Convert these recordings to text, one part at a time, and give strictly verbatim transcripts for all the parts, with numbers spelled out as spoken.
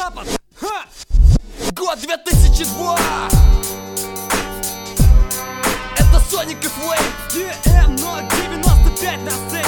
Запад. Ха! Год две тысячи два. Это Sonic и Flame. Е эм ноль девяносто пять на сцене.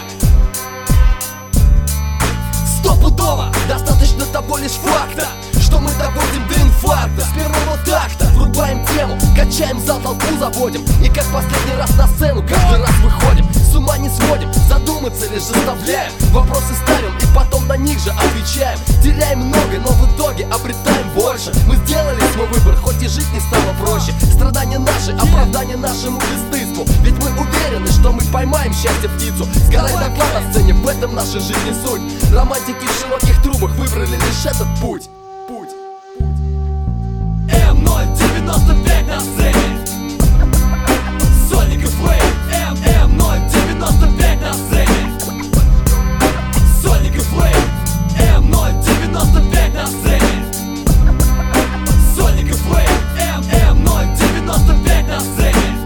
Yeah. Стопудово достаточно того лишь факта, что мы доводим до инфаркта. С первого такта врубаем тему, качаем зал, толпу заводим. И как последний раз на сцену каждый раз выходим. С ума не сводим, задуматься лишь заставляем. Вопросы ставим и потом на них же отвечаем. Теряем много, но в итоге обретаем больше. Мы сделали свой выбор, хоть и жить не стало проще. Страдания наши, оправдание нашему бесстыдству. Ведь мы уверены, что мы поймаем счастье птицу. Сгорай доклад на сцене, в этом наша жизнь и суть. Романтики в широких трубах выбрали лишь этот путь. Путь. эм ноль девяносто пять на сцене. Sonic и Flame. эм ноль девяносто пять на сцене. Sonic и Flame. эм ноль девяносто пять на сцене. Sonic и Flame. эм ноль девяносто пять на сцене.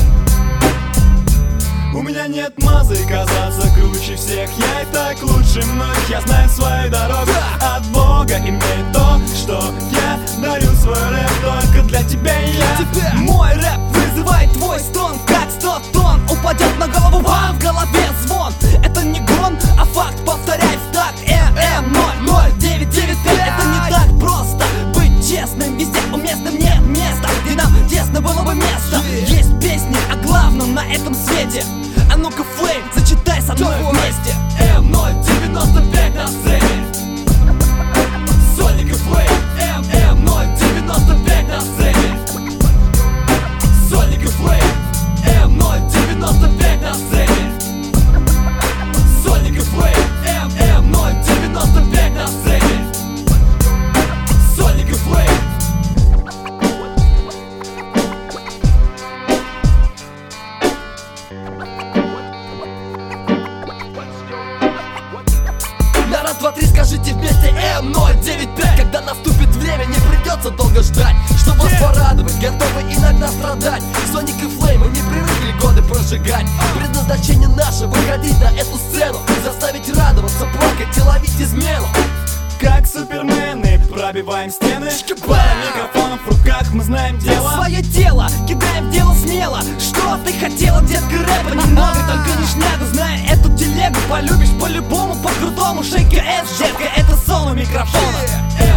У меня нет мазы казаться круче всех. Я и так лучше многих, я знаю свою дорогу. От Бога имею то, что я дарю свой рэп только для тебя и я. Тебя. Мой рэп вызывает твой стон, как сто тонн упадет на голову вам, в голове звон. Это не гон, а факт, повторяй в такт. эм ноль ноль девять девять пять. Это не так просто быть честным, везде уместным нет места, где нам тесно было бы место. Есть песни о главном на этом свете. А ну-ка, Flame, зачитай со мной вместе. эм ноль девяносто пять на сцене. Sonic и Flame. эм ноль девяносто пять на сцене. Sonic и Flame. эм ноль девяносто пять на сцене. Sonic и Flame. эм ноль девяносто пять на сцене. Sonic и Flame. На раз, два, три скажите вместе эм ноль девять пять. Когда наступит время, не придется долго ждать. Чтобы вас порадовать, готовы иногда страдать. Sonic и Flame, мы не привыкли годы прожигать. Предназначение наше — выходить на эту сцену, заставить радоваться, плакать и ловить измену. Как супермены пробиваем стены. Пара микрофонов в руках, мы знаем дело. Свое дело, кидаем в дело смело. Что ты хотела, детка, рэпа немного, только не шнягу. Зная эту телегу, полюбишь по-любому, по-крутому. Шейка эс, детка, это соло микрофона.